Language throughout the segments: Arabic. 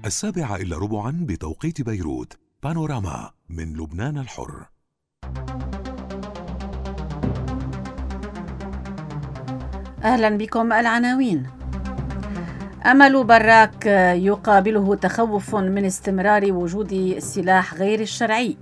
7:15 بتوقيت بيروت. بانوراما من لبنان الحر. أهلا بكم. العناوين: أمل براك يقابله تخوف من استمرار وجود السلاح غير الشرعي.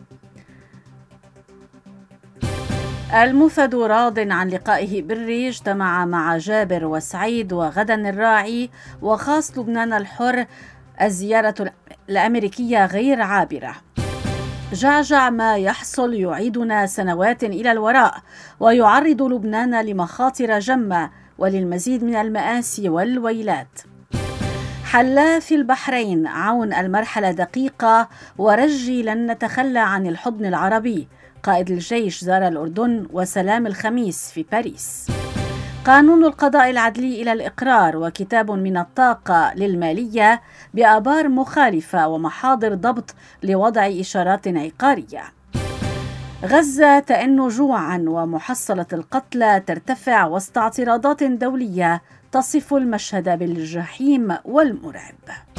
الموفد راض عن لقائه بري، اجتمع مع جابر وسعيد وغدا الراعي وخاص لبنان الحر. الزيارة الأمريكية غير عابرة. جعجع ما يحصل يعيدنا سنوات إلى الوراء ويعرض لبنان لمخاطر جمة وللمزيد من المآسي والويلات. حلا في البحرين، عون المرحلة دقيقة ورجي لن نتخلى عن الحضن العربي. قائد الجيش زار الأردن وسلام الخميس في باريس. قانون القضاء العدلي إلى الإقرار وكتاب من الطاقة للمالية بآبار مخالفة ومحاضر ضبط لوضع إشارات عقارية. غزة تئن جوعا ومحصلة القتلى ترتفع وسط اعتراضات دولية تصف المشهد بالجحيم والمرعب.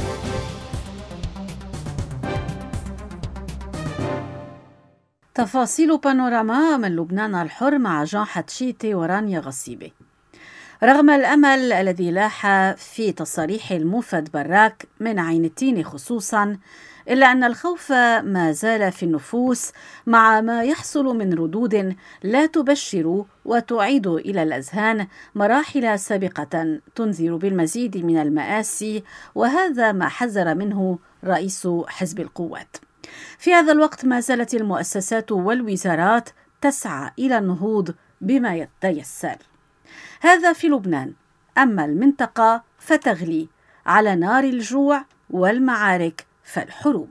تفاصيل بانوراما من لبنان الحر مع جان حتشيتي ورانيا غصيبة. رغم الأمل الذي لاح في تصاريح الموفد براك من عين التين خصوصا، إلا أن الخوف ما زال في النفوس مع ما يحصل من ردود لا تبشر وتعيد إلى الأذهان مراحل سابقة تنذر بالمزيد من المآسي، وهذا ما حذر منه رئيس حزب القوات. في هذا الوقت ما زالت المؤسسات والوزارات تسعى إلى النهوض بما يتيسر. هذا في لبنان، أما المنطقة فتغلي على نار الجوع والمعارك فالحروب.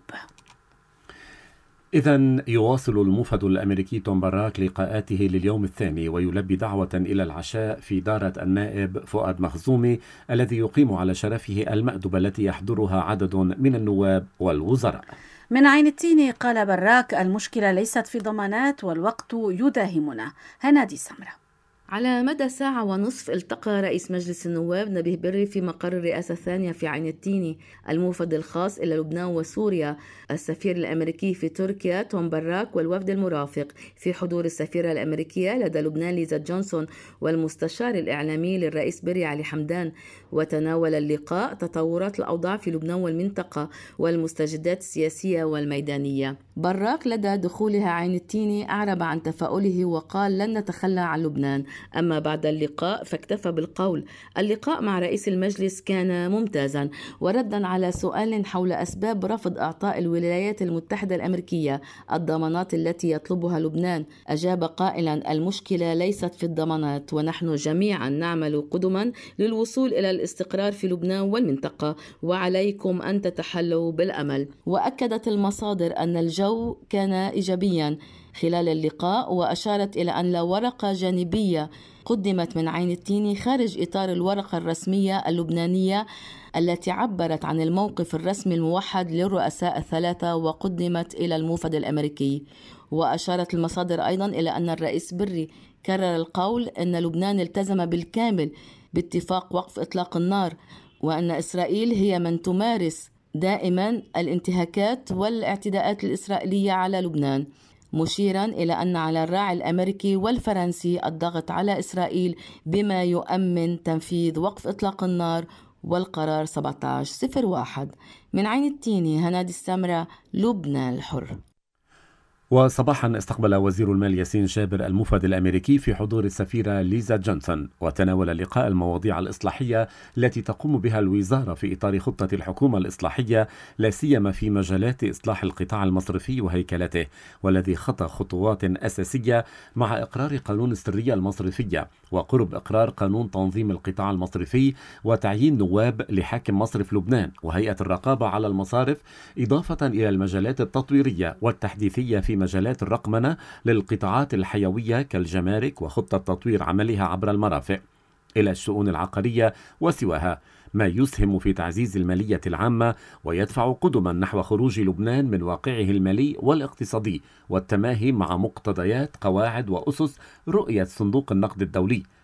إذن يواصل الموفد الأمريكي توم باراك لقاءاته لليوم الثاني ويلبي دعوة إلى العشاء في دارة النائب فؤاد مخزومي الذي يقيم على شرفه المأدبة التي يحضرها عدد من النواب والوزراء. من عين التين قال براك: المشكلة ليست في ضمانات والوقت يداهمنا. هنادي سمرة. على مدى ساعة ونصف التقى رئيس مجلس النواب نبيه بري في مقر الرئاسة الثانية في عين التيني الموفد الخاص إلى لبنان وسوريا، السفير الأمريكي في تركيا توم باراك والوفد المرافق، في حضور السفيرة الأمريكية لدى لبنان ليزا جونسون والمستشار الإعلامي للرئيس بري علي حمدان. وتناول اللقاء تطورات الأوضاع في لبنان والمنطقة والمستجدات السياسية والميدانية. باراك لدى دخولها عين التيني أعرب عن تفاؤله وقال: لن نتخلى عن لبنان. أما بعد اللقاء فاكتفى بالقول: اللقاء مع رئيس المجلس كان ممتازا. وردا على سؤال حول أسباب رفض إعطاء الولايات المتحدة الأمريكية الضمانات التي يطلبها لبنان، أجاب قائلا: المشكلة ليست في الضمانات، ونحن جميعا نعمل قدما للوصول إلى الاستقرار في لبنان والمنطقة، وعليكم أن تتحلوا بالأمل. وأكدت المصادر أن الجو كان إيجابيا خلال اللقاء، وأشارت إلى أن لا ورقة جانبية قدمت من عين التيني خارج إطار الورقة الرسمية اللبنانية التي عبرت عن الموقف الرسمي الموحد للرؤساء الثلاثة وقدمت إلى الموفد الأمريكي. وأشارت المصادر أيضا إلى أن الرئيس بري كرر القول أن لبنان التزم بالكامل باتفاق وقف إطلاق النار، وأن إسرائيل هي من تمارس دائما الانتهاكات والاعتداءات الإسرائيلية على لبنان، مشيرا إلى أن على الراعي الأمريكي والفرنسي الضغط على إسرائيل بما يؤمن تنفيذ وقف إطلاق النار والقرار 1701. من عين التيني هنادي السمرة، لبنان الحر. وصباحا استقبل وزير المال ياسين جابر الموفد الأمريكي في حضور السفيرة ليزا جونسون، وتناول اللقاء المواضيع الإصلاحية التي تقوم بها الوزارة في إطار خطة الحكومة الإصلاحية، لا سيما في مجالات إصلاح القطاع المصرفي وهيكلته، والذي خطى خطوات أساسية مع إقرار قانون السرية المصرفية وقرب إقرار قانون تنظيم القطاع المصرفي وتعيين نواب لحاكم مصرف لبنان وهيئة الرقابة على المصارف، إضافة إلى المجالات التطويرية والتحديثية في مجالات الرقمنة للقطاعات الحيوية كالجمارك وخطة تطوير عملها عبر المرافق إلى الشؤون العقارية وسواها، ما يسهم في تعزيز المالية العامة ويدفع قدما نحو خروج لبنان من واقعه المالي والاقتصادي والتماهي مع مقتضيات قواعد وأسس رؤية صندوق النقد الدولي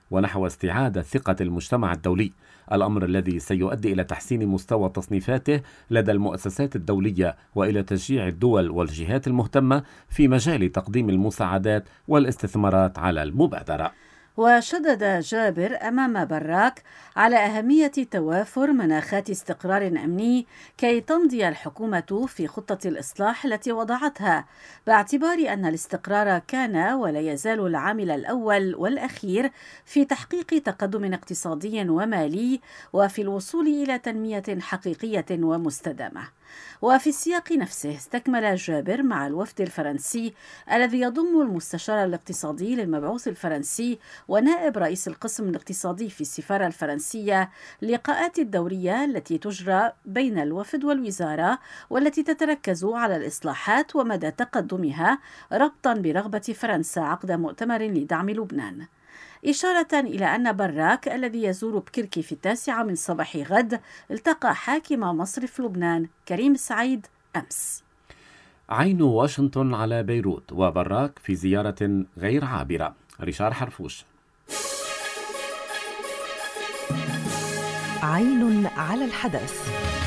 ونحو استعادة ثقة المجتمع الدولي، الأمر الذي سيؤدي إلى تحسين مستوى تصنيفاته لدى المؤسسات الدولية وإلى تشجيع الدول والجهات المهتمة في مجال تقديم المساعدات والاستثمارات على المبادرة. وشدد جابر أمام براك على أهمية توافر مناخات استقرار أمني كي تمضي الحكومة في خطة الإصلاح التي وضعتها، باعتبار أن الاستقرار كان ولا يزال العامل الأول والأخير في تحقيق تقدم اقتصادي ومالي وفي الوصول إلى تنمية حقيقية ومستدامة. وفي السياق نفسه استكمل جابر مع الوفد الفرنسي الذي يضم المستشار الاقتصادي للمبعوث الفرنسي ونائب رئيس القسم الاقتصادي في السفارة الفرنسية لقاءات الدورية التي تجرى بين الوفد والوزارة، والتي تتركز على الإصلاحات ومدى تقدمها ربطا برغبة فرنسا عقد مؤتمر لدعم لبنان، إشارة إلى أن براك الذي يزور بكركي في 9 من صباح غد التقى حاكم مصرف لبنان كريم سعيد أمس. عين واشنطن على بيروت وبراك في زيارة غير عابرة. ريشار حرفوش. عين على الحدث.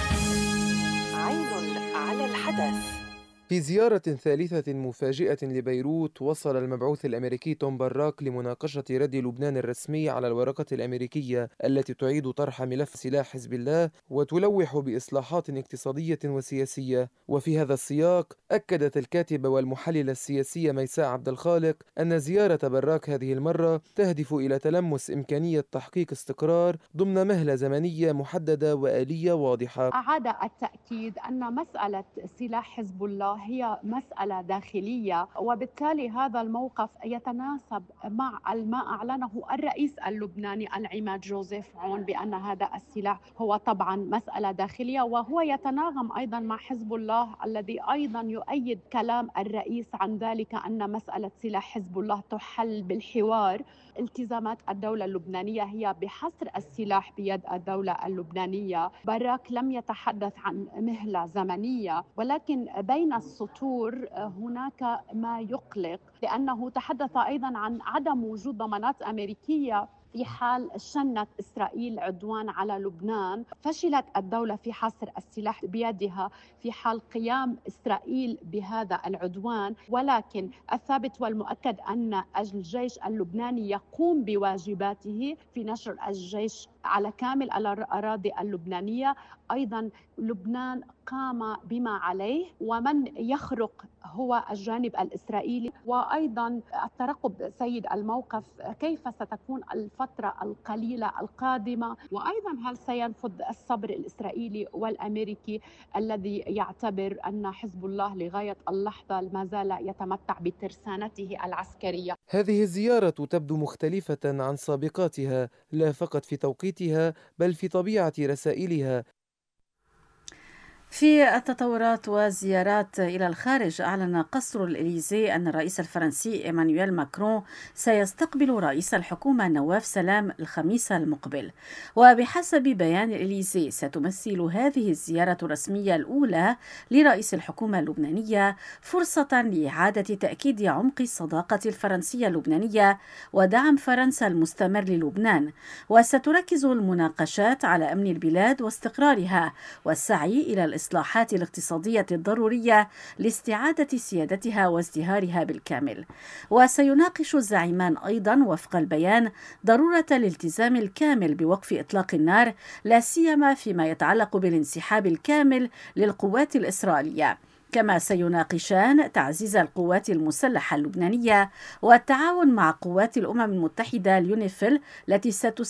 عين على الحدث. في زيارة ثالثة مفاجئة لبيروت، وصل المبعوث الأمريكي توم براك لمناقشة رد لبنان الرسمي على الورقة الأمريكية التي تعيد طرح ملف سلاح حزب الله وتلوح بإصلاحات اقتصادية وسياسية. وفي هذا السياق أكدت الكاتبة والمحللة السياسية ميساء عبد الخالق أن زيارة براك هذه المرة تهدف إلى تلمس إمكانية تحقيق استقرار ضمن مهلة زمنية محددة وآلية واضحة. أعاد التأكيد أن مسألة سلاح حزب الله هي مسألة داخلية، وبالتالي هذا الموقف يتناسب مع ما أعلنه الرئيس اللبناني العماد جوزيف عون بأن هذا السلاح هو طبعا مسألة داخلية، وهو يتناغم أيضا مع حزب الله الذي أيضا يؤيد كلام الرئيس عن ذلك أن مسألة سلاح حزب الله تحل بالحوار. التزامات الدولة اللبنانية هي بحصر السلاح بيد الدولة اللبنانية. براك لم يتحدث عن مهلة زمنية، ولكن بين السطور هناك ما يقلق، لأنه تحدث أيضا عن عدم وجود ضمانات أمريكية في حال شنت إسرائيل عدوان على لبنان. فشلت الدولة في حصر السلاح بيدها في حال قيام إسرائيل بهذا العدوان، ولكن الثابت والمؤكد أن الجيش اللبناني يقوم بواجباته في نشر الجيش على كامل الأراضي اللبنانية. أيضا لبنان قام بما عليه، ومن يخرق هو الجانب الإسرائيلي. وأيضا الترقب سيد الموقف كيف ستكون الفترة القليلة القادمة، وأيضا هل سينفذ الصبر الإسرائيلي والأمريكي الذي يعتبر أن حزب الله لغاية اللحظة ما زال يتمتع بترسانته العسكرية. هذه الزيارة تبدو مختلفة عن سابقاتها، لا فقط في توقيتها بل في طبيعة رسائلها. في التطورات والزيارات إلى الخارج، أعلن قصر الإليزي أن الرئيس الفرنسي إيمانويل ماكرون سيستقبل رئيس الحكومة نواف سلام الخميس المقبل. وبحسب بيان الإليزي ستمثل هذه الزيارة الرسمية الأولى لرئيس الحكومة اللبنانية فرصة لإعادة تأكيد عمق الصداقة الفرنسية اللبنانية ودعم فرنسا المستمر للبنان. وستركز المناقشات على أمن البلاد واستقرارها والسعي إلى الإصلاحات الاقتصادية الضرورية لاستعادة سيادتها وازدهارها بالكامل. وسيناقش الزعيمان أيضا وفق البيان ضرورة الالتزام الكامل بوقف إطلاق النار، لا سيما فيما يتعلق بالانسحاب الكامل للقوات الإسرائيلية. كما سيناقشان تعزيز القوات المسلحة اللبنانية والتعاون مع قوات الأمم المتحدة اليونيفيل التي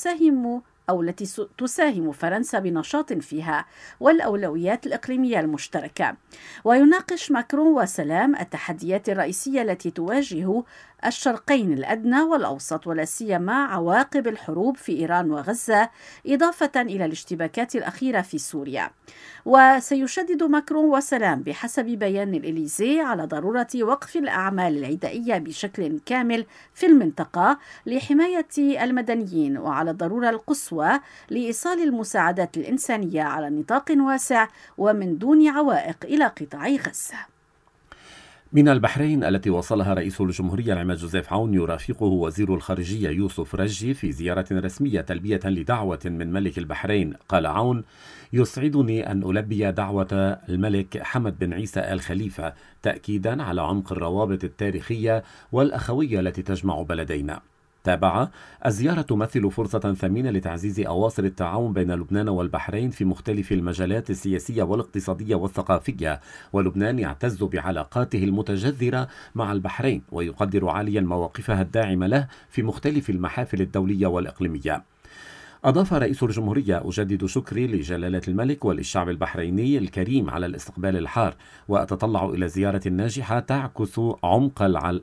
تساهم فرنسا بنشاط فيها، والأولويات الإقليمية المشتركة. ويناقش ماكرون وسلام التحديات الرئيسية التي تواجه الشرقين الأدنى والأوسط، ولا سيما عواقب الحروب في إيران وغزة، إضافة إلى الاشتباكات الأخيرة في سوريا. وسيشدد ماكرون وسلام بحسب بيان الإليزي على ضرورة وقف الأعمال العدائية بشكل كامل في المنطقة لحماية المدنيين، وعلى الضرورة القصوى لإيصال المساعدات الإنسانية على نطاق واسع ومن دون عوائق إلى قطاع غزة. من البحرين التي وصلها رئيس الجمهورية العماد جوزيف عون يرافقه وزير الخارجية يوسف رجي في زيارة رسمية تلبية لدعوة من ملك البحرين. قال عون: يسعدني أن ألبي دعوة الملك حمد بن عيسى آل خليفة تأكيدا على عمق الروابط التاريخية والأخوية التي تجمع بلدينا. تابع: الزيارة تمثل فرصة ثمينة لتعزيز أواصر التعاون بين لبنان والبحرين في مختلف المجالات السياسية والاقتصادية والثقافية، ولبنان يعتز بعلاقاته المتجذرة مع البحرين ويقدر عاليا مواقفها الداعمة له في مختلف المحافل الدولية والإقليمية. أضاف رئيس الجمهورية: أجدد شكري لجلالة الملك وللشعب البحريني الكريم على الاستقبال الحار، وأتطلع إلى زيارة ناجحة تعكس عمق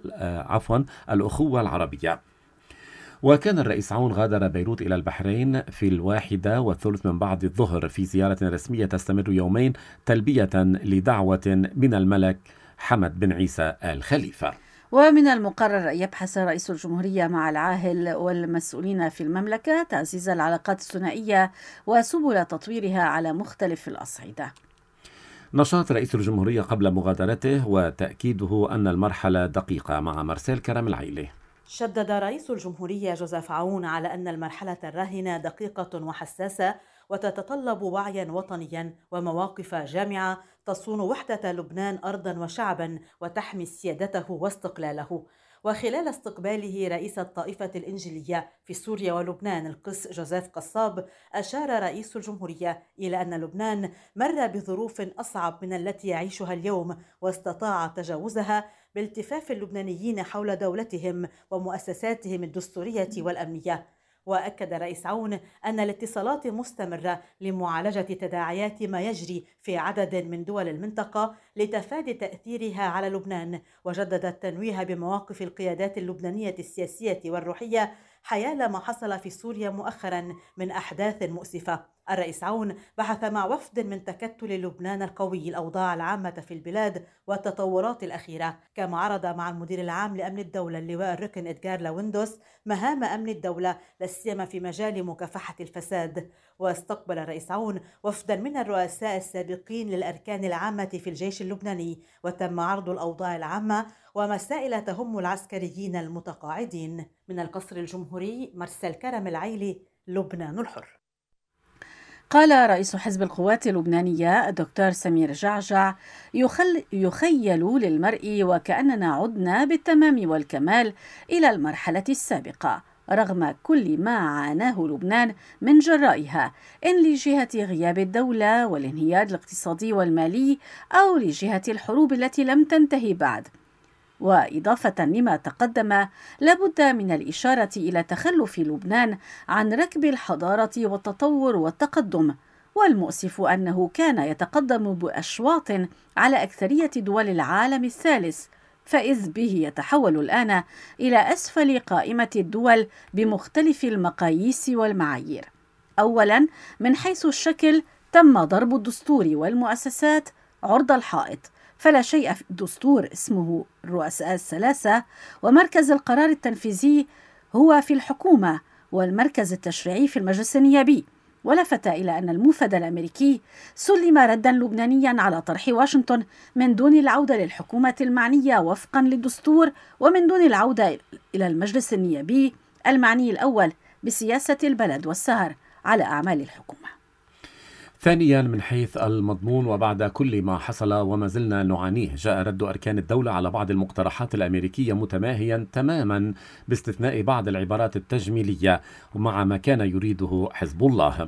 الأخوة العربية. وكان الرئيس عون غادر بيروت إلى البحرين في 1:30 من بعد الظهر في زيارة رسمية تستمر يومين تلبية لدعوة من الملك حمد بن عيسى آل خليفة. ومن المقرر أن يبحث رئيس الجمهورية مع العاهل والمسؤولين في المملكة تعزيز العلاقات الثنائية وسبل تطويرها على مختلف الأصعدة. نشاط رئيس الجمهورية قبل مغادرته وتأكيده أن المرحلة دقيقة مع مرسيل كرم العيلي. شدد رئيس الجمهورية جوزيف عون على أن المرحلة الراهنة دقيقة وحساسة وتتطلب وعيا وطنيا ومواقف جامعة تصون وحدة لبنان أرضا وشعبا وتحمي سيادته واستقلاله. وخلال استقباله رئيس الطائفة الإنجيلية في سوريا ولبنان القس جوزيف قصاب، أشار رئيس الجمهورية إلى أن لبنان مر بظروف أصعب من التي يعيشها اليوم واستطاع تجاوزها بالتفاف اللبنانيين حول دولتهم ومؤسساتهم الدستورية والأمنية. وأكد رئيس عون أن الاتصالات مستمرة لمعالجة تداعيات ما يجري في عدد من دول المنطقة لتفادي تأثيرها على لبنان، وجدد التنويه بمواقف القيادات اللبنانية السياسية والروحية حيال ما حصل في سوريا مؤخرا من أحداث مؤسفة. الرئيس عون بحث مع وفد من تكتل لبنان القوي الأوضاع العامة في البلاد والتطورات الأخيرة، كما عرض مع المدير العام لأمن الدولة اللواء الركن إدغار لويندوس مهام أمن الدولة لا سيما في مجال مكافحة الفساد. واستقبل الرئيس عون وفدا من الرؤساء السابقين للأركان العامة في الجيش اللبناني، وتم عرض الأوضاع العامة ومسائل تهم العسكريين المتقاعدين. من القصر الجمهوري، مرسل كرم العيلي، لبنان الحر. قال رئيس حزب القوات اللبنانية الدكتور سمير جعجع: يخيل للمرء وكأننا عدنا بالتمام والكمال إلى المرحلة السابقة رغم كل ما عاناه لبنان من جرائها، إن لجهة غياب الدولة والانهيار الاقتصادي والمالي أو لجهة الحروب التي لم تنتهي بعد. وإضافة لما تقدم، لابد من الإشارة إلى تخلف لبنان عن ركب الحضارة والتطور والتقدم، والمؤسف أنه كان يتقدم بأشواط على أكثرية دول العالم الثالث، فإذ به يتحول الآن إلى أسفل قائمة الدول بمختلف المقاييس والمعايير. أولا، من حيث الشكل تم ضرب الدستور والمؤسسات عرض الحائط، فلا شيء في الدستور اسمه الرؤساء الثلاثة، ومركز القرار التنفيذي هو في الحكومة والمركز التشريعي في المجلس النيابي. ولفت إلى أن الموفد الأمريكي سلم ردا لبنانيا على طرح واشنطن من دون العودة للحكومة المعنية وفقا للدستور، ومن دون العودة إلى المجلس النيابي المعني الأول بسياسة البلد والسهر على أعمال الحكومة. ثانيا، من حيث المضمون وبعد كل ما حصل وما زلنا نعانيه، جاء رد أركان الدولة على بعض المقترحات الأمريكية متماهيا تماما باستثناء بعض العبارات التجميلية ومع ما كان يريده حزب الله.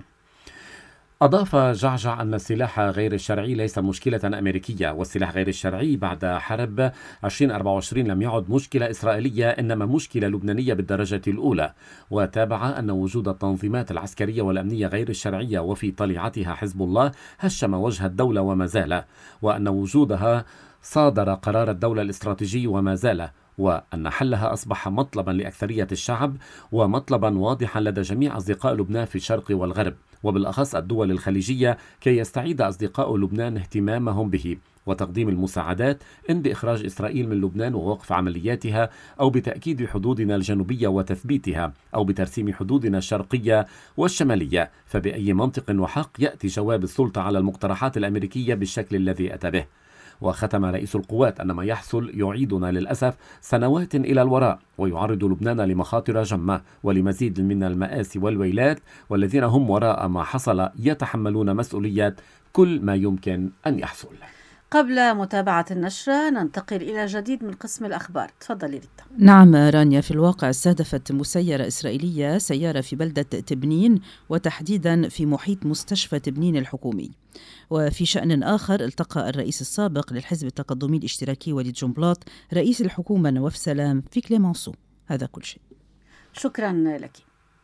أضاف جعجع أن السلاح غير الشرعي ليس مشكلة أمريكية، والسلاح غير الشرعي بعد حرب 2024 لم يعد مشكلة إسرائيلية، إنما مشكلة لبنانية بالدرجة الأولى. وتابع أن وجود التنظيمات العسكرية والأمنية غير الشرعية وفي طليعتها حزب الله هشم وجه الدولة وما زال، وأن وجودها صادر قرار الدولة الاستراتيجي وما زال، وأن حلها أصبح مطلبا لأكثرية الشعب ومطلبا واضحا لدى جميع أصدقاء لبنان في الشرق والغرب، وبالأخص الدول الخليجية، كي يستعيد أصدقاء لبنان اهتمامهم به وتقديم المساعدات، إن بإخراج إسرائيل من لبنان ووقف عملياتها، أو بتأكيد حدودنا الجنوبية وتثبيتها، أو بترسيم حدودنا الشرقية والشمالية. فبأي منطق وحق يأتي جواب السلطة على المقترحات الأمريكية بالشكل الذي أتى به؟ وختم رئيس القوات أن ما يحصل يعيدنا للأسف سنوات إلى الوراء ويعرض لبنان لمخاطر جمة ولمزيد من المآسي والويلات، والذين هم وراء ما حصل يتحملون مسؤوليات كل ما يمكن أن يحصل. قبل متابعة النشرة ننتقل إلى جديد من قسم الأخبار. تفضلي ريتا. نعم رانيا، في الواقع استهدفت مسيرة إسرائيلية سيارة في بلدة تبنين وتحديدا في محيط مستشفى تبنين الحكومي. وفي شأن آخر التقى الرئيس السابق للحزب التقدمي الاشتراكي وليد جنبلاط رئيس الحكومة نواف سلام في كليمانسو. هذا كل شيء. شكرا لك.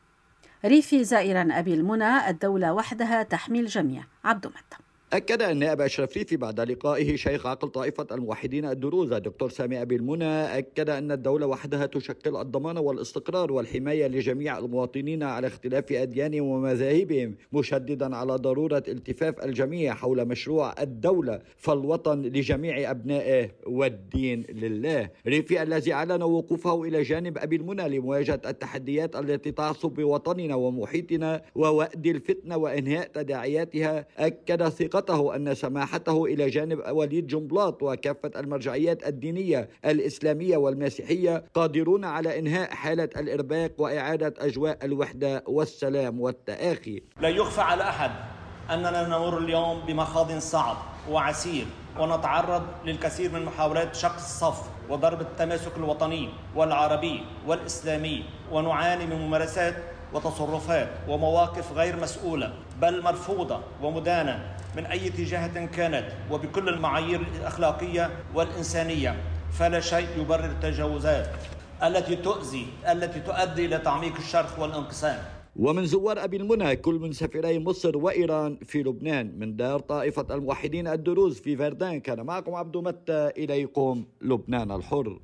ريفي زائرا أبي المنى، الدولة وحدها تحمي الجميع. عبد متى. أكد النائب أشرف ريفي بعد لقائه شيخ عقل طائفة الموحدين الدروز دكتور سامي أبي المنى، أكد أن الدولة وحدها تشكل الضمان والاستقرار والحماية لجميع المواطنين على اختلاف أديانهم ومذاهبهم، مشددا على ضرورة التفاف الجميع حول مشروع الدولة فالوطن لجميع أبنائه والدين لله. ريفي الذي أعلن وقوفه إلى جانب أبي المنى لمواجهة التحديات التي تعصف بوطننا ومحيطنا ووأد الفتنة وإنهاء تداعياتها، أكد ثقته أن سماحته إلى جانب وليد جنبلاط وكافة المرجعيات الدينية الإسلامية والمسيحية قادرون على إنهاء حالة الإرباك وإعادة أجواء الوحدة والسلام والتآخي. لا يخفى على أحد أننا نمر اليوم بمخاض صعب وعسير، ونتعرض للكثير من محاولات شق الصف وضرب التماسك الوطني والعربي والإسلامي، ونعاني من ممارسات وتصرفات ومواقف غير مسؤولة بل مرفوضة ومدانة من أي جهة كانت وبكل المعايير الأخلاقية والإنسانية. فلا شيء يبرر التجاوزات التي تؤدي إلى تعميق الشرخ والانقسام. ومن زوار أبي المنى كل من سفيري مصر وإيران في لبنان، من دار طائفة الموحدين الدروز في فردان، كان معكم عبد متى، إليكم لبنان الحر.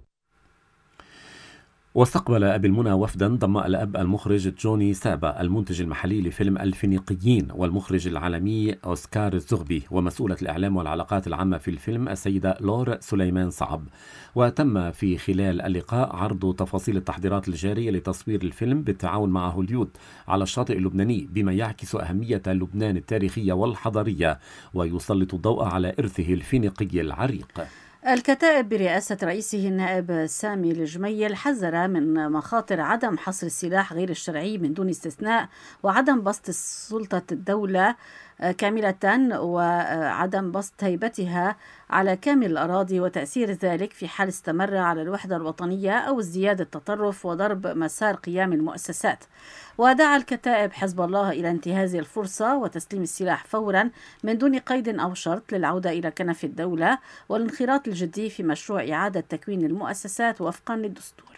واستقبل أبي المنى وفدا ضم الأب المخرج جوني سابا المنتج المحلي لفيلم الفينيقيين والمخرج العالمي أوسكار الزغبي ومسؤولة الإعلام والعلاقات العامة في الفيلم السيدة لور سليمان صعب. وتم في خلال اللقاء عرض تفاصيل التحضيرات الجارية لتصوير الفيلم بالتعاون مع هوليود على الشاطئ اللبناني، بما يعكس أهمية لبنان التاريخية والحضارية ويسلط الضوء على إرثه الفينيقي العريق. الكتائب برئاسة رئيسه النائب سامي الجميل حذر من مخاطر عدم حصر السلاح غير الشرعي من دون استثناء، وعدم بسط سلطة الدولة كاملة، وعدم بسط هيبتها على كامل الأراضي، وتأثير ذلك في حال استمر على الوحدة الوطنية أو ازدياد التطرف وضرب مسار قيام المؤسسات. ودعا الكتائب حزب الله إلى انتهاز الفرصة وتسليم السلاح فورا من دون قيد أو شرط للعودة إلى كنف الدولة والانخراط الجدي في مشروع إعادة تكوين المؤسسات وفقا للدستور.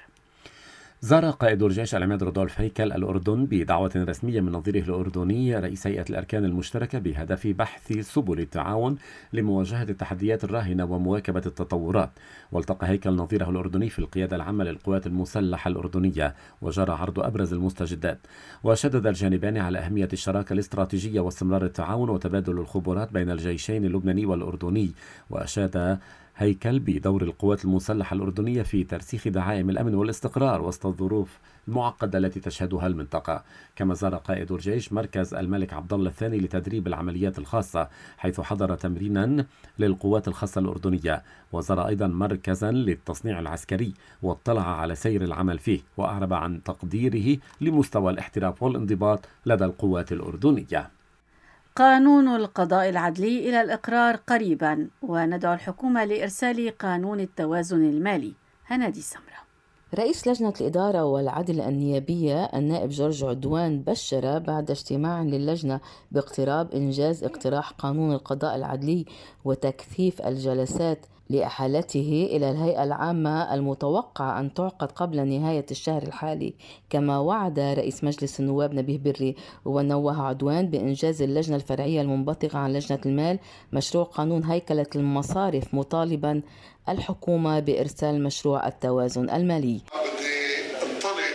زار قائد الجيش العماد رودولف هيكل الأردن بدعوة رسمية من نظيره الأردني رئيس هيئة الأركان المشتركة بهدف بحث سبل التعاون لمواجهة التحديات الراهنة ومواكبة التطورات. والتقى هيكل نظيره الأردني في القيادة العامة للقوات المسلحة الأردنية وجرى عرض أبرز المستجدات. وشدد الجانبان على أهمية الشراكة الاستراتيجية واستمرار التعاون وتبادل الخبرات بين الجيشين اللبناني والأردني. وأشاد هيكل بدور القوات المسلحة الأردنية في ترسيخ دعائم الأمن والاستقرار وسط الظروف المعقدة التي تشهدها المنطقة. كما زار قائد الجيش مركز الملك عبد الله الثاني لتدريب العمليات الخاصة، حيث حضر تمرينا للقوات الخاصة الأردنية. وزار أيضا مركزا للتصنيع العسكري واطلع على سير العمل فيه، وأعرب عن تقديره لمستوى الاحتراف والانضباط لدى القوات الأردنية. قانون القضاء العدلي إلى الإقرار قريبا، وندعو الحكومة لإرسال قانون التوازن المالي. هنادي سمرة. رئيس لجنة الإدارة والعدل النيابية النائب جورج عدوان بشر بعد اجتماع للجنة باقتراب إنجاز اقتراح قانون القضاء العدلي وتكثيف الجلسات لإحالته إلى الهيئة العامة المتوقع أن تعقد قبل نهاية الشهر الحالي. كما وعد رئيس مجلس النواب نبيه بري ونوه عدوان بإنجاز اللجنة الفرعية المنبثقة عن لجنة المال مشروع قانون هيكلة المصارف، مطالبا الحكومة بإرسال مشروع التوازن المالي. بدي انطلق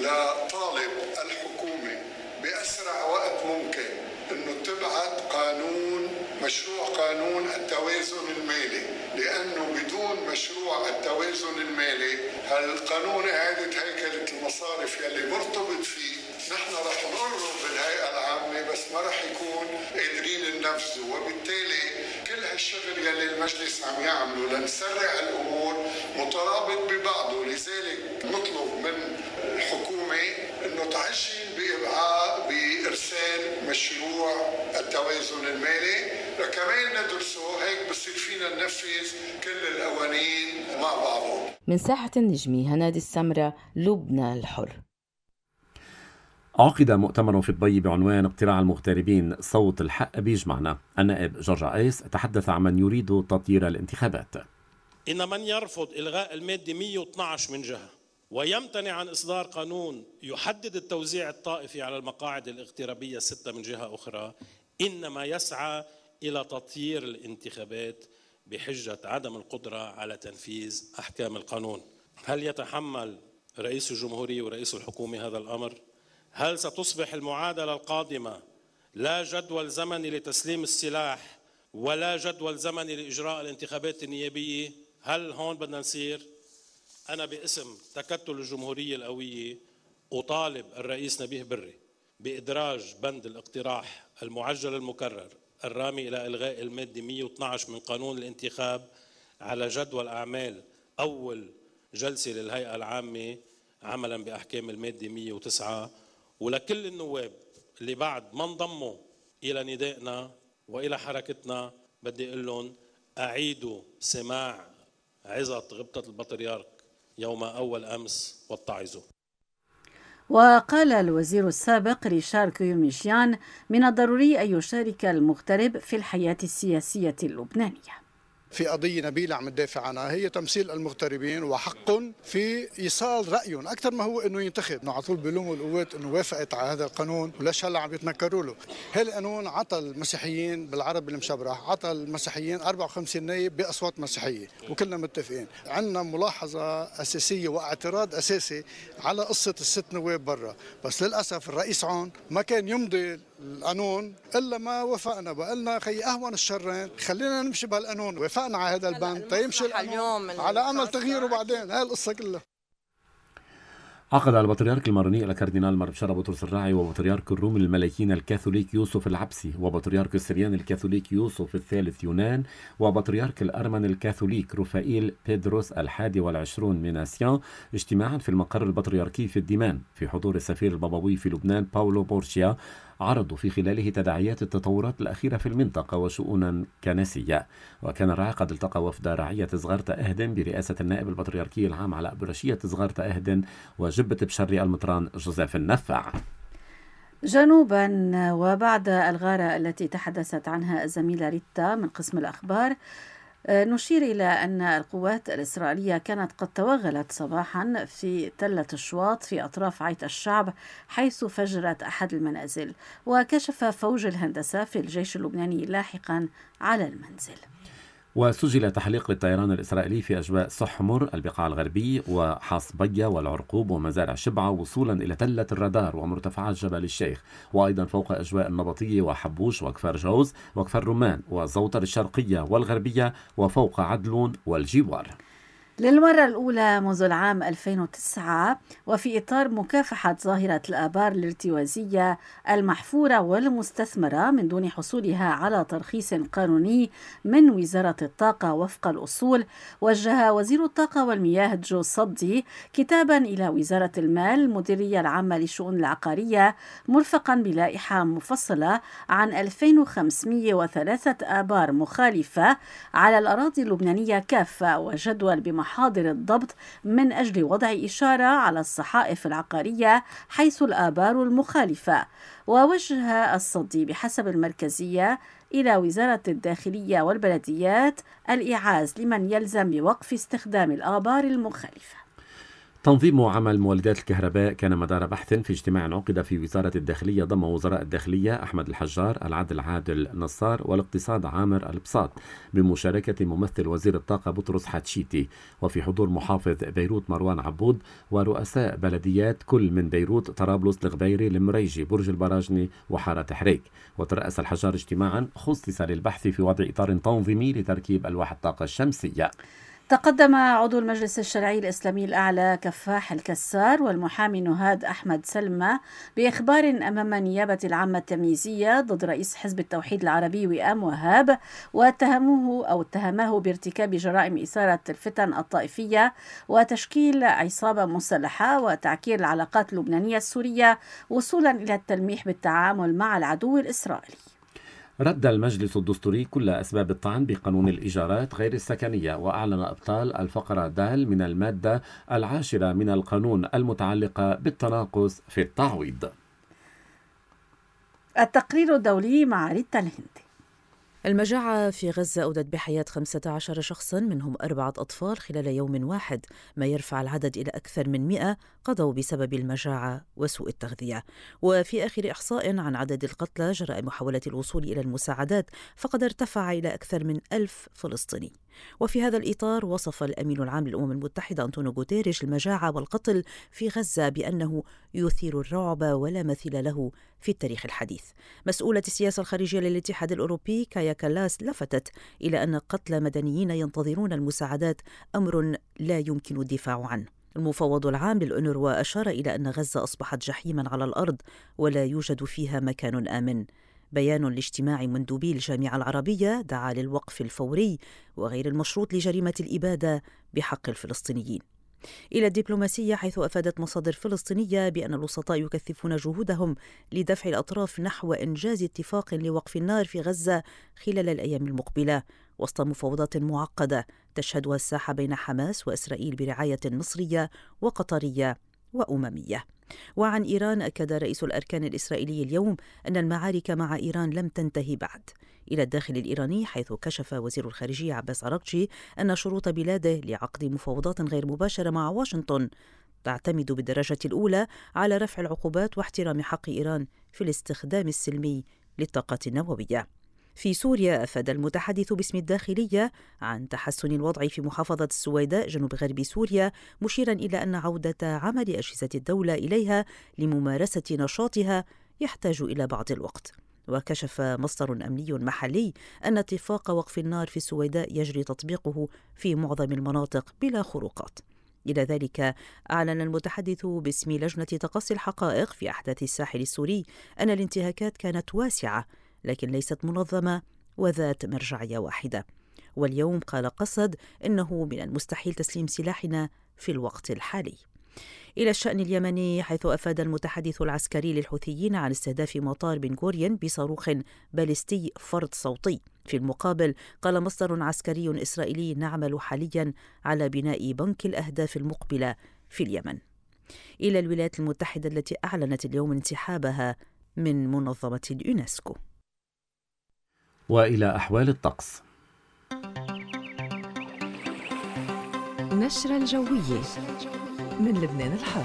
لطالب الحكومة بأسرع وقت ممكن إنه تبعت مشروع قانون التوازن المالي، لأنه بدون مشروع التوازن المالي هالقانون إعادة هيكلة المصارف يلي مرتبط فيه نحن رح نقره بالهيئة العامة، بس بس ما رح يكون قادرين ننفذه. وبالتالي كل هالشغل يلي المجلس عم يعمله لنسرع الأمور مترابط ببعضه. لذلك نطلب من الحكومة أنه تعجل بإرسال مشروع التوازن المالي كمان ندرسه، هيك بصير فينا ننفذ كل القوانين مع بعضهم. من ساحة النجمي هنادي السمرة، لبنان الحر. عقد مؤتمر في دبي بعنوان اقتراع المغتربين صوت الحق بيجمعنا. النائب جورج عيس تحدث عن من يريد تطيير الانتخابات. إن من يرفض إلغاء المادة 112 من جهة ويمتنع عن إصدار قانون يحدد التوزيع الطائفي على المقاعد الاغترابية 6 من جهة أخرى إنما يسعى إلى تطيير الانتخابات بحجة عدم القدرة على تنفيذ أحكام القانون. هل يتحمل رئيس الجمهورية ورئيس الحكومة هذا الأمر؟ هل ستصبح المعادلة القادمة لا جدول زمني لتسليم السلاح ولا جدول زمني لإجراء الانتخابات النيابية؟ هل هون بدنا نصير؟ أنا باسم تكتل الجمهورية القوية أطالب الرئيس نبيه بري بإدراج بند الاقتراح المعجل المكرر الرامي إلى إلغاء المادة 112 من قانون الانتخاب على جدول أعمال أول جلسة للهيئة العامة عملا بأحكام المادة 109. ولكل النواب اللي بعد ما انضموا إلى ندائنا وإلى حركتنا بدي أقول لهم أعيدوا سماع عظة غبطة البطريرك يوم أول أمس واتعظوا. وقال الوزير السابق ريشار كيوميشيان من الضروري أن يشارك المغترب في الحياة السياسية اللبنانية. في قضية نبيلة عم ندافع عنها هي تمثيل المغتربين وحقهم في إيصال رأيهم أكثر ما هو إنه ينتخب. على طول بيلوموا القوات إنه وافقت على هذا القانون وليش هلا عم يتنكروا له. هالقانون عطى المسيحيين بالعرب المشبرح، عطى المسيحيين 54 نايب بأصوات مسيحية وكلنا متفقين. عندنا ملاحظة أساسية واعتراض أساسي على قصة ال6 نواب برا، بس للأسف الرئيس عون ما كان يمضي القانون إلا ما وافقنا. بقلنا خي أهون الشرين خلينا نمشي بهالقانون، وافقنا على هذا البند تيمشي القانون على أمل تغييره بعدين. هاي القصة كلها. عقد البطريرك الماروني الكاردينال مربشارة بطرس الراعي وبطريرك الروم الملكين الكاثوليك يوسف العبسي وبطريرك السريان الكاثوليك يوسف الثالث يونان وبطريرك الأرمن الكاثوليك رفائيل بيدروس 21 من آسيان اجتماعا في المقر البطريركي في الديمان في حضور السفير البابوي في لبنان باولو بورشيا. عرضوا في خلاله تداعيات التطورات الأخيرة في المنطقة وشؤونا كنسية. وكان الراعي قد التقى وفد رعية صغارة أهدن برئاسة النائب البطريركي العام على أبرشية صغارة أهدن وجبة بشري المطران جوزيف النفع. جنوبا وبعد الغارة التي تحدثت عنها الزميلة ريتا من قسم الأخبار، نشير إلى أن القوات الإسرائيلية كانت قد توغلت صباحا في تلة الشواط في أطراف عيت الشعب حيث فجرت أحد المنازل، وكشف فوج الهندسة في الجيش اللبناني لاحقا على المنزل. وسجل تحليق للطيران الإسرائيلي في أجواء صحمر البقاع الغربي وحصبية والعرقوب ومزارع شبعة وصولا إلى تلة الرادار ومرتفعات جبل الشيخ، وأيضا فوق أجواء النبطية وحبوش وكفار جوز وكفار رمان وزوطر الشرقية والغربية وفوق عدلون والجوار. للمرة الأولى منذ العام 2009 وفي إطار مكافحة ظاهرة الآبار الارتوازية المحفورة والمستثمرة من دون حصولها على ترخيص قانوني من وزارة الطاقة وفق الأصول، وجه وزير الطاقة والمياه جو صدي كتابا إلى وزارة المال المديرية العامة للشؤون العقارية مرفقا بلائحة مفصلة عن 2503 آبار مخالفة على الأراضي اللبنانية كافة وجدول بمحاضر الضبط من أجل وضع إشارة على الصحائف العقارية حيث الآبار المخالفة. ووجه الصدي بحسب المركزية إلى وزارة الداخلية والبلديات الإعاز لمن يلزم بوقف استخدام الآبار المخالفة. تنظيم عمل مولدات الكهرباء كان مدار بحث في اجتماع عقد في وزارة الداخلية ضم وزراء الداخلية أحمد الحجار، العدل عادل نصار، والاقتصاد عامر البساط بمشاركة ممثل وزير الطاقة بطرس حتشيتي، وفي حضور محافظ بيروت مروان عبود ورؤساء بلديات كل من بيروت، طرابلس، الغبيري، المريجي، برج البراجني وحارة حريك. وترأس الحجار اجتماعا خصص للبحث في وضع إطار تنظيمي لتركيب ألواح الطاقة الشمسية. تقدم عضو المجلس الشرعي الإسلامي الأعلى كفاح الكسار والمحامي نهاد أحمد سلمى بإخبار أمام النيابة العامة التمييزية ضد رئيس حزب التوحيد العربي وئام وهاب، اتهماه بارتكاب جرائم إثارة الفتن الطائفية وتشكيل عصابة مسلحة وتعكير العلاقات اللبنانية السورية وصولا إلى التلميح بالتعامل مع العدو الإسرائيلي. رد المجلس الدستوري كل أسباب الطعن بقانون الإيجارات غير السكنية، وأعلن إبطال الفقرة د من المادة 10 من القانون المتعلقة بالتناقص في التعويض. التقرير الدولي مع ريتا الهندي. المجاعة في غزة أودت بحياة 15 شخصا منهم 4 أطفال خلال يوم واحد، ما يرفع العدد إلى أكثر من 100 قضوا بسبب المجاعة وسوء التغذية. وفي آخر إحصاء عن عدد القتلى جراء محاولة الوصول إلى المساعدات فقد ارتفع إلى أكثر من 1000 فلسطيني. وفي هذا الإطار وصف الأمين العام للأمم المتحدة أنطونيو غوتيريش المجاعة والقتل في غزة بأنه يثير الرعب ولا مثيل له في التاريخ الحديث. مسؤولة السياسة الخارجية للاتحاد الأوروبي كايا كالاس لفتت إلى أن قتل مدنيين ينتظرون المساعدات أمر لا يمكن الدفاع عنه. المفوض العام للأونروا أشار إلى أن غزة أصبحت جحيما على الأرض ولا يوجد فيها مكان آمن. بيان لاجتماع مندوبي الجامعة العربية دعا للوقف الفوري وغير المشروط لجريمة الإبادة بحق الفلسطينيين. إلى الدبلوماسية، حيث أفادت مصادر فلسطينية بأن الوسطاء يكثفون جهودهم لدفع الأطراف نحو إنجاز اتفاق لوقف النار في غزة خلال الأيام المقبلة وسط مفاوضات معقدة تشهدها الساحة بين حماس وإسرائيل برعاية مصرية وقطرية وأممية. وعن إيران، أكد رئيس الأركان الإسرائيلي اليوم أن المعارك مع إيران لم تنتهي بعد. إلى الداخل الإيراني، حيث كشف وزير الخارجية عباس عراقجي أن شروط بلاده لعقد مفاوضات غير مباشرة مع واشنطن تعتمد بالدرجة الأولى على رفع العقوبات واحترام حق إيران في الاستخدام السلمي للطاقة النووية. في سوريا، أفاد المتحدث باسم الداخلية عن تحسن الوضع في محافظة السويداء جنوب غرب سوريا، مشيرا إلى أن عودة عمل أجهزة الدولة إليها لممارسة نشاطها يحتاج إلى بعض الوقت. وكشف مصدر أمني محلي أن اتفاق وقف النار في السويداء يجري تطبيقه في معظم المناطق بلا خروقات. إلى ذلك، أعلن المتحدث باسم لجنة تقصي الحقائق في أحداث الساحل السوري أن الانتهاكات كانت واسعة لكن ليست منظمة وذات مرجعية واحدة. واليوم قال قصد إنه من المستحيل تسليم سلاحنا في الوقت الحالي. إلى الشأن اليمني، حيث أفاد المتحدث العسكري للحوثيين عن استهداف مطار بن غوريون بصاروخ باليستي فرد صوتي. في المقابل، قال مصدر عسكري إسرائيلي: نعمل حاليا على بناء بنك الأهداف المقبلة في اليمن. إلى الولايات المتحدة التي أعلنت اليوم انسحابها من منظمة اليونسكو. وإلى أحوال الطقس. نشرة الجوية من لبنان الحر.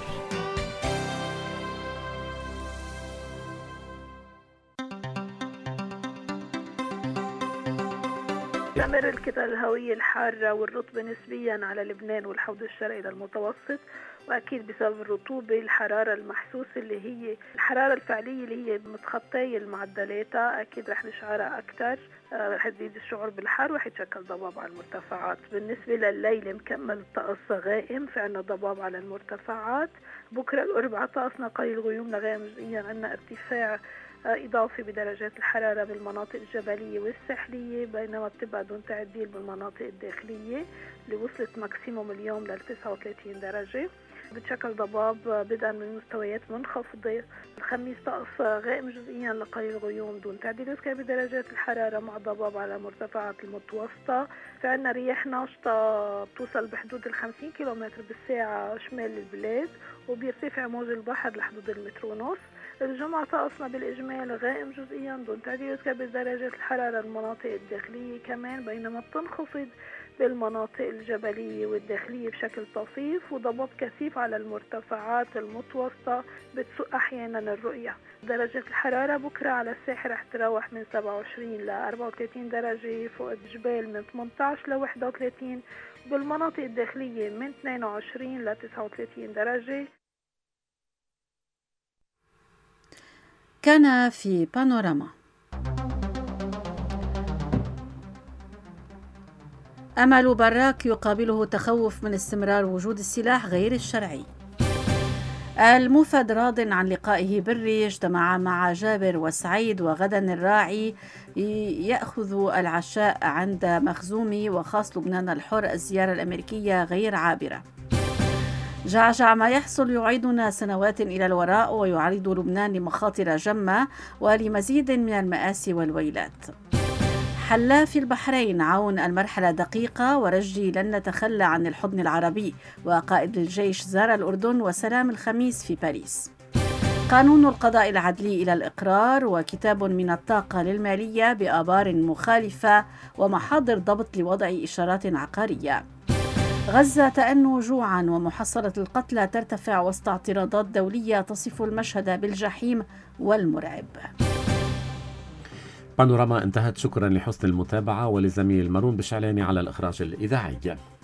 تستمر الكتل الهوية الحارة والرطبة نسبيا على لبنان والحوض الشرقي للمتوسط، وأكيد بسبب الرطوبة الحرارة المحسوسة اللي هي الحرارة الفعلية اللي هي متخطية المعدلات أكيد رح نشعرها أكثر، رح تزيد الشعور بالحر ورح يتشكل ضباب على المرتفعات. بالنسبة لليل مكمل الطقس غائم، في عنا ضباب على المرتفعات. بكرة الأربعاء طقسنا قليل غيوم غائم جزئيا، عنا ارتفاع إضافي بدرجات الحرارة بالمناطق الجبلية والساحلية، بينما بتبقى دون تعديل بالمناطق الداخلية اللي وصلت ماكسيموم اليوم ل 39 درجة. بتشكل ضباب بدءا من مستويات منخفضة. الخميس طقس غائم جزئيا لقليل غيوم دون تعديل يذكر بدرجات الحرارة مع ضباب على مرتفعات المتوسطة. في عنا رياح ناشطة بتوصل بحدود 50 كيلومتر بالساعة شمال البلاد، وبيرتفع موج البحر لحدود 1.5 متر. الجمعة طقسنا بالإجمال غائم جزئيا دون تعديل يذكر بدرجات الحرارة المناطق الداخلية كمان، بينما بتنخفض بالمناطق الجبلية والداخلية بشكل طفيف، وضباب كثيف على المرتفعات المتوسطة بتسوء أحيانا الرؤية. درجة الحرارة بكرة على الساحل رح تروح من 27 ل 34 درجة، فوق الجبال من 18 ل 31، بالمناطق الداخلية من 22 ل 39 درجة. كان في بانوراما. أمل براك يقابله تخوف من استمرار وجود السلاح غير الشرعي. الموفد راض عن لقائه بالري اجتمع مع جابر وسعيد وغدا الراعي يأخذ العشاء عند مخزومي وخاص لبنان الحر. الزيارة الأمريكية غير عابرة. جعجع ما يحصل يعيدنا سنوات إلى الوراء ويعرض لبنان لمخاطر جمة ولمزيد من المآسي والويلات. حلا في البحرين عون المرحلة دقيقة ورجي لن نتخلى عن الحضن العربي. وقائد الجيش زار الأردن وسلام الخميس في باريس. قانون القضاء العدلي إلى الإقرار وكتاب من الطاقة للمالية بآبار مخالفة ومحاضر ضبط لوضع إشارات عقارية. غزة تأنو جوعا ومحصلة القتلى ترتفع وسط اعتراضات دولية تصف المشهد بالجحيم والمرعب. بانوراما انتهت. شكرا لحسن المتابعة ولزميل مارون بشعلاني على الإخراج الإذاعي.